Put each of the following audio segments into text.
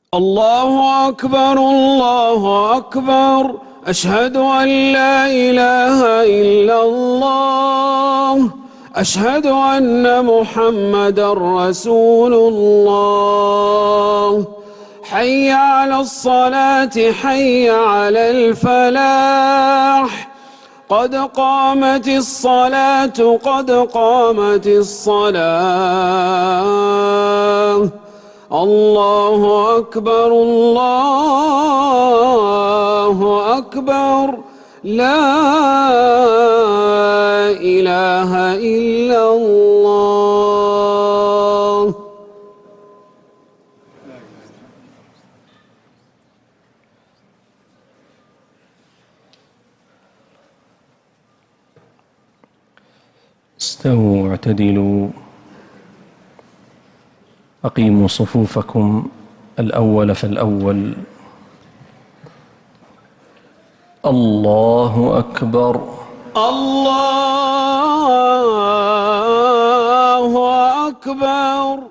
الله أكبر الله أكبر، أشهد أن لا إله إلا الله، أشهد أن محمدًا رسول الله. حي على الصلاة حي على الفلاح، قد قامت الصلاة قد قامت الصلاة. الله أكبر الله أكبر، لا إله إلا الله. استووا واعتدلوا، أقيموا صفوفكم الأول فالأول. الله أكبر الله أكبر.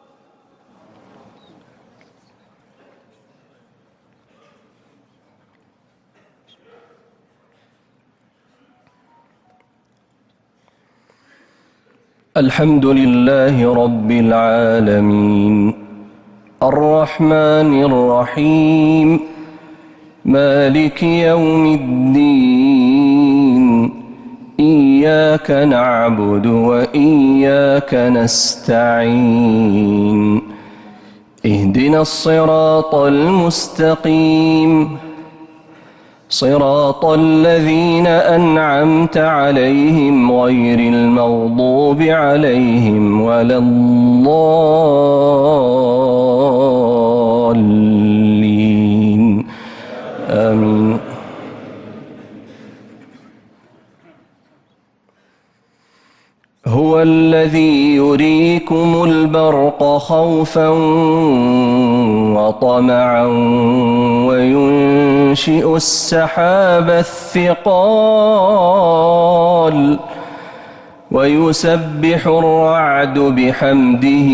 الحمد لله رب العالمين، الرحمن الرحيم، مالك يوم الدين، إياك نعبد وإياك نستعين، اهدنا الصراط المستقيم، صراط الذين أنعمت عليهم غير المغضوب عليهم ولا الضالين، آمين. هو الذي يريكم البرق خوفا وطمعا وينشئ السحاب الثقال ويسبح الرعد بحمده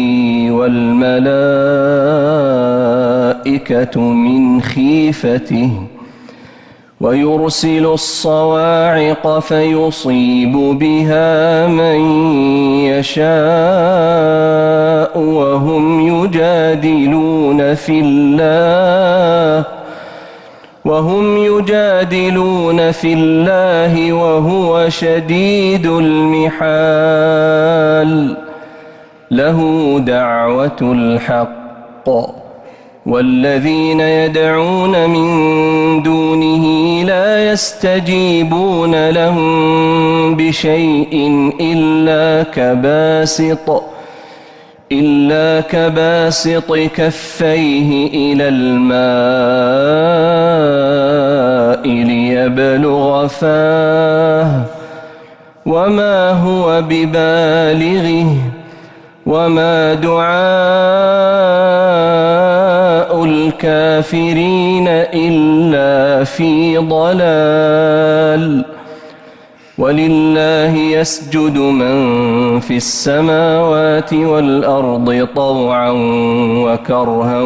والملائكة من خيفته ويرسل الصواعق فيصيب بها من يشاء وهم يجادلون في الله وهو شديد المحال. له دعوة الحق، والذين يدعون من دونه لا يستجيبون لهم بشيء إلا كباسط كفيه إلى الماء ليبلغ فاه وما هو ببالغه وما دعاء الكافرين إلا في ضلال. ولله يسجد من في السماوات والأرض طوعا وكرها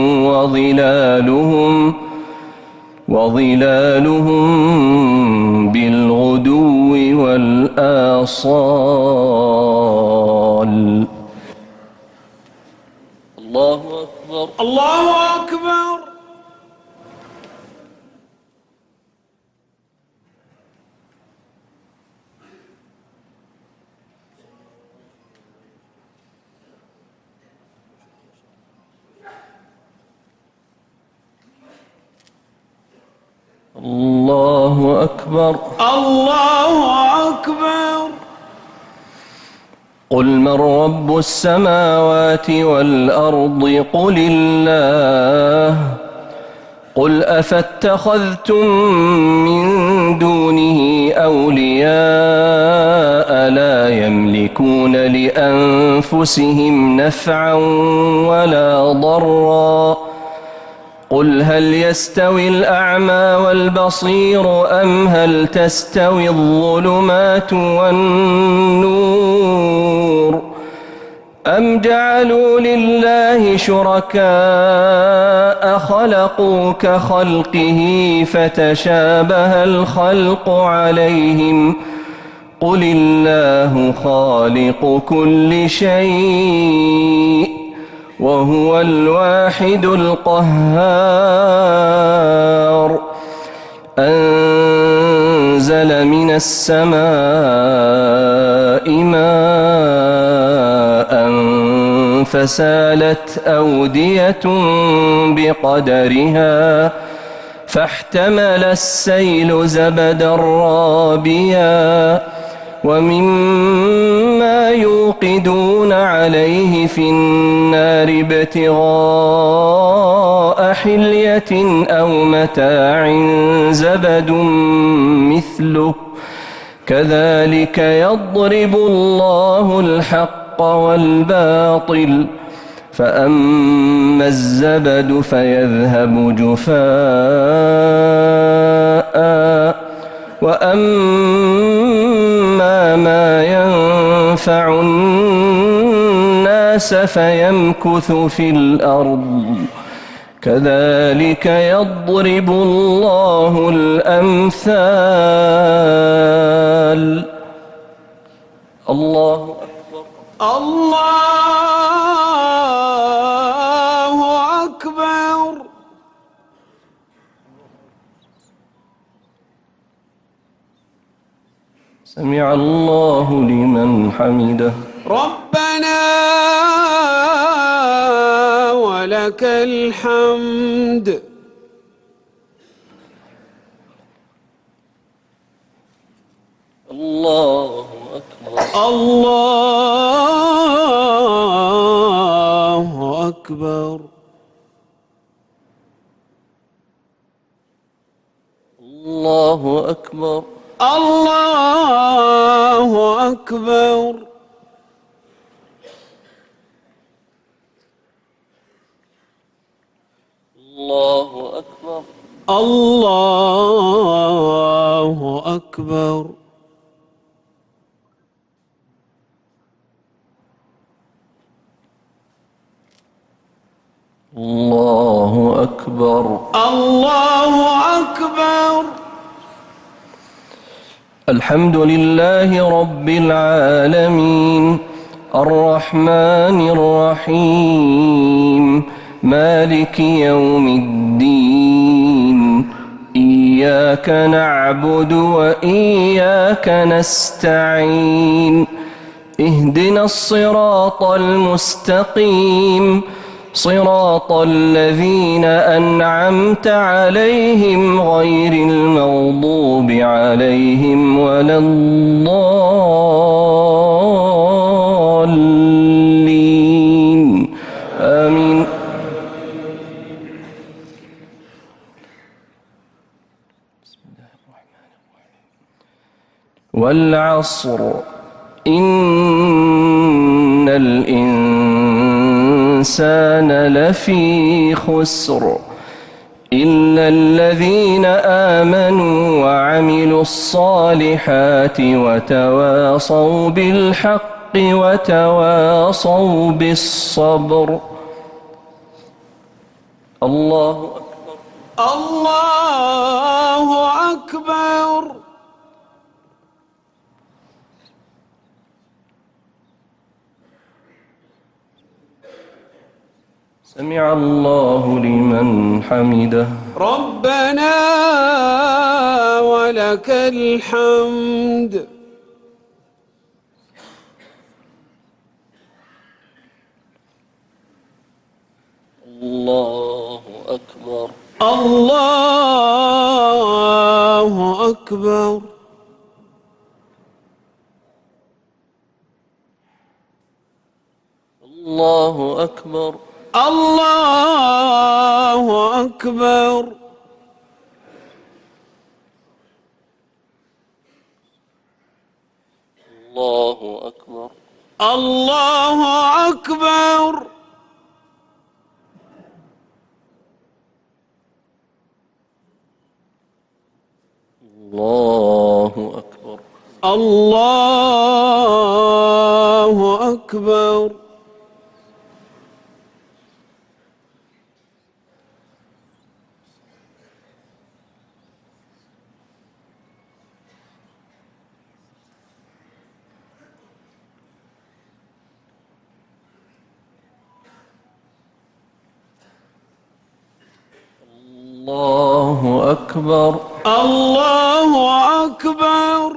وظلالهم بالغدو والآصال. الله أكبر الله أكبر. الله أكبر الله أكبر. قل من رب السماوات والأرض قل الله. قل أفاتخذتم من دونه أولياء لا يملكون لأنفسهم نفعا ولا ضرا. قل هل يستوي الأعمى والبصير أم هل تستوي الظلمات والنور أم جعلوا لله شركاء خلقوا كخلقه فتشابه الخلق عليهم قل الله خالق كل شيء وهو الواحد القهار أنزل من السماء ماء فسالت أودية بقدرها فاحتمل السيل زبدا رابيا ومما يوقدون عليه في النار ابتغاء حلية أو متاع زبد مثله كذلك يضرب الله الحق والباطل فأما الزبد فيذهب جفاء وأما ما ينفع الناس فيمكث في الأرض كذلك يضرب الله الأمثال الله أكبر الله أكبر سمع الله لمن حمده ربنا ولك الحمد الله أكبر الله أكبر الله أكبر الله أكبر الله أكبر الله أكبر الله أكبر الله أكبر الحمد لله رب العالمين الرحمن الرحيم مالك يوم الدين إياك نعبد وإياك نستعين اهدنا الصراط المستقيم صراط الذين أنعمت عليهم غير المغضوب عليهم ولا الضالين آمين والعصر إن الإنسان لفي خسر إلا الذين آمنوا وعملوا الصالحات وتواصوا بالحق وتواصوا بالصبر الله أكبر الله أكبر سمع الله لمن حمده ربنا ولك الحمد الله أكبر الله أكبر الله أكبر الله أكبر الله أكبر الله أكبر الله أكبر الله أكبر الله أكبر. الله أكبر.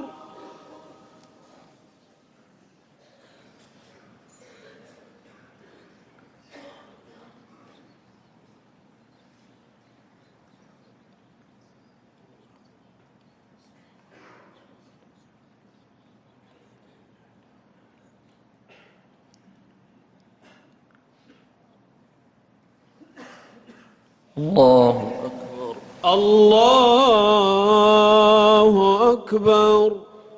الله أكبر. الله أكبر.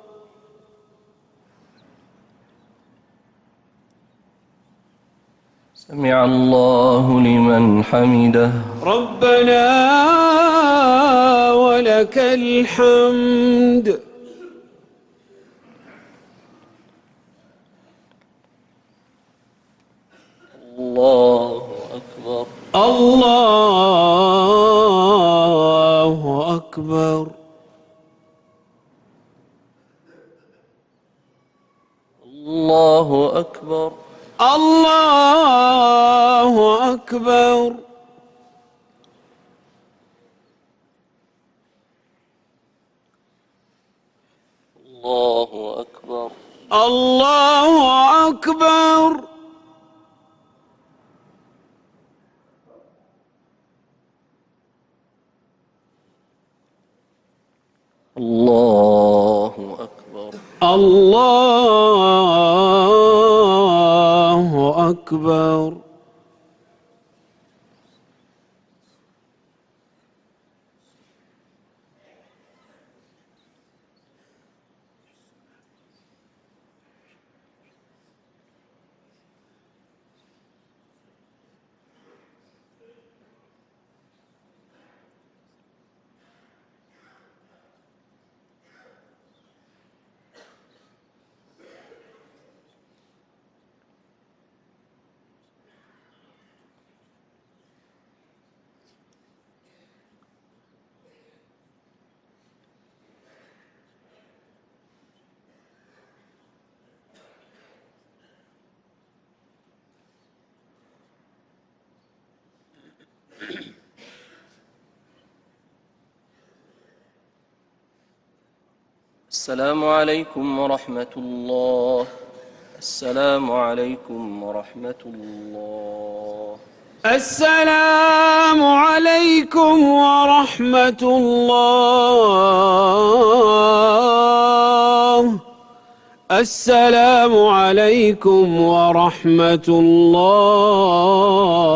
سمع الله لمن حمده. ربنا ولك الحمد. الله أكبر. الله أكبر. الله أكبر. الله أكبر. الله أكبر. الله أكبر. الله أكبر. الله أكبر. السلام عليكم ورحمة الله. السلام عليكم ورحمة الله. السلام عليكم ورحمة الله. السلام عليكم ورحمة الله.